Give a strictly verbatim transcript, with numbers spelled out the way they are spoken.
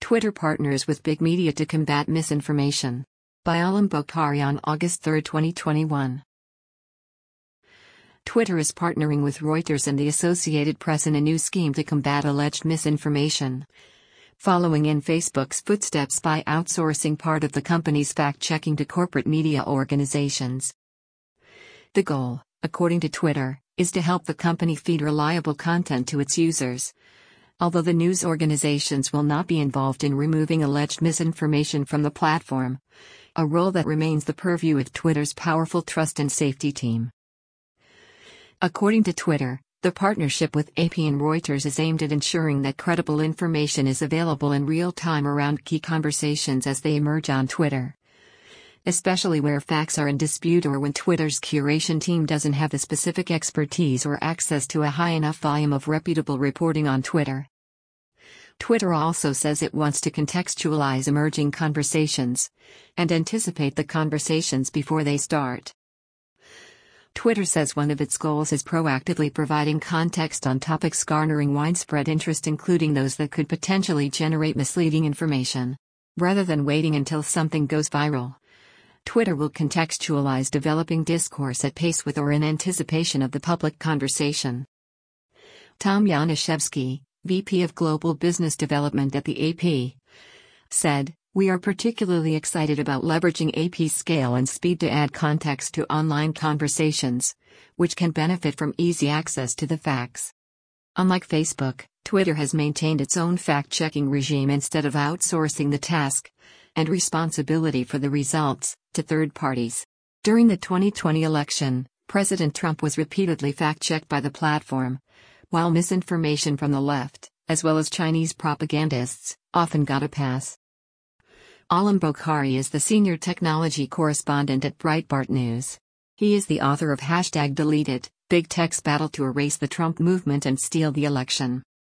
Twitter partners with big media to combat misinformation. By Alam Bokhari on August third, twenty twenty-one. Twitter is partnering with Reuters and the Associated Press in a new scheme to combat alleged misinformation, following in Facebook's footsteps by outsourcing part of the company's fact-checking to corporate media organizations. The goal, according to Twitter, is to help the company feed reliable content to its users. Although the news organizations will not be involved in removing alleged misinformation from the platform, a role that remains the purview of Twitter's powerful trust and safety team. According to Twitter, the partnership with A P and Reuters is aimed at ensuring that credible information is available in real time around key conversations as they emerge on Twitter, especially where facts are in dispute or when Twitter's curation team doesn't have the specific expertise or access to a high enough volume of reputable reporting on Twitter. Twitter also says it wants to contextualize emerging conversations and anticipate the conversations before they start. Twitter says one of its goals is proactively providing context on topics garnering widespread interest, including those that could potentially generate misleading information. Rather than waiting until something goes viral, Twitter will contextualize developing discourse at pace with or in anticipation of the public conversation. Tom Yaniszewski, V P of Global Business Development at the A P, said, "We are particularly excited about leveraging A P's scale and speed to add context to online conversations, which can benefit from easy access to the facts." Unlike Facebook, Twitter has maintained its own fact-checking regime instead of outsourcing the task and responsibility for the results to third parties. During the twenty twenty election, President Trump was repeatedly fact-checked by the platform, while misinformation from the left, as well as Chinese propagandists, often got a pass. Alam Bokhari is the senior technology correspondent at Breitbart News. He is the author of Hashtag Delete It, Big Tech's Battle to Erase the Trump Movement and Steal the Election.